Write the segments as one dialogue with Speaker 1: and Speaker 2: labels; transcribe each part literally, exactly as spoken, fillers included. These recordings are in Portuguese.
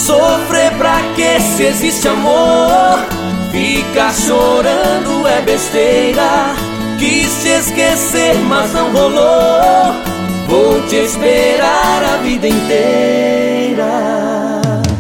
Speaker 1: Sofrer pra que se existe amor? Ficar chorando é besteira. Quis te esquecer, mas não rolou. Vou te esperar a vida inteira.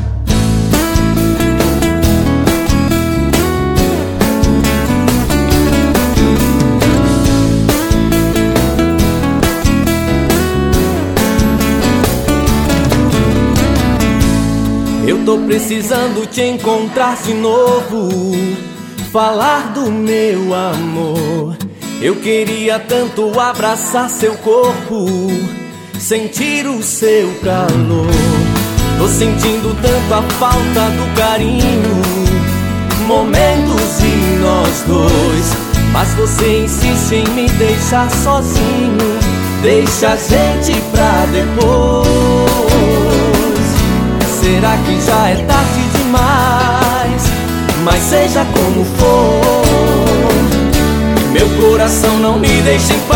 Speaker 1: Eu tô precisando te encontrar de novo, falar do meu amor. Eu queria tanto abraçar seu corpo, sentir o seu calor. Tô sentindo tanto a falta do carinho, momentos de nós dois. Mas você insiste em me deixar sozinho, deixa a gente pra depois. Será que já é tarde demais? Mas seja como for, meu coração não me deixa em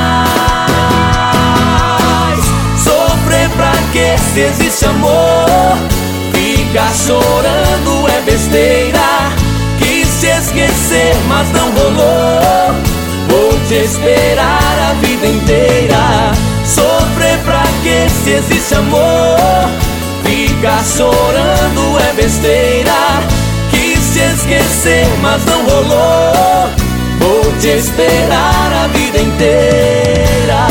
Speaker 1: paz. Sofrer pra que se existe amor? Ficar chorando é besteira. Quis te esquecer, mas não rolou. Vou te esperar a vida inteira. Sofrer pra que se existe amor? Ficar chorando é besteira. Quis te esquecer, mas não rolou. Vou te esperar a vida inteira.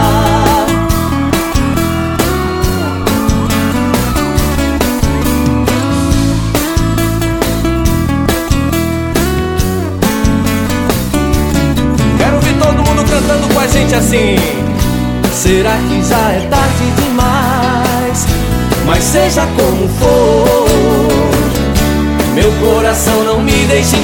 Speaker 1: Quero ouvir todo mundo cantando com a gente assim. Será que já é tarde demais? Mas seja como for, meu coração não me deixa em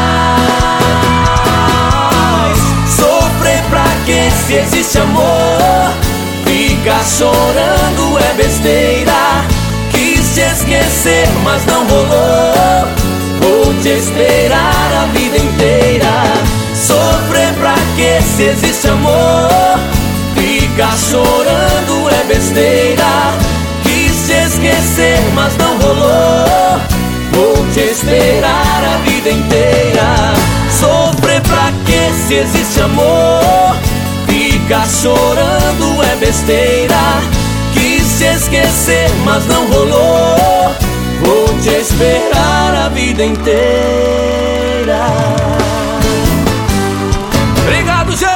Speaker 1: paz. Sofrer pra que se existe amor? Ficar chorando é besteira. Quis te esquecer, mas não rolou. Vou te esperar a vida inteira. Sofrer pra que se existe amor? Ficar chorando é besteira. Quis te esquecer, mas não rolou. Vou te esperar a vida inteira. Sofrer pra que se existe amor? Ficar chorando é besteira. Quis te esquecer, mas não rolou. Vou te esperar a vida inteira. Obrigado, gente!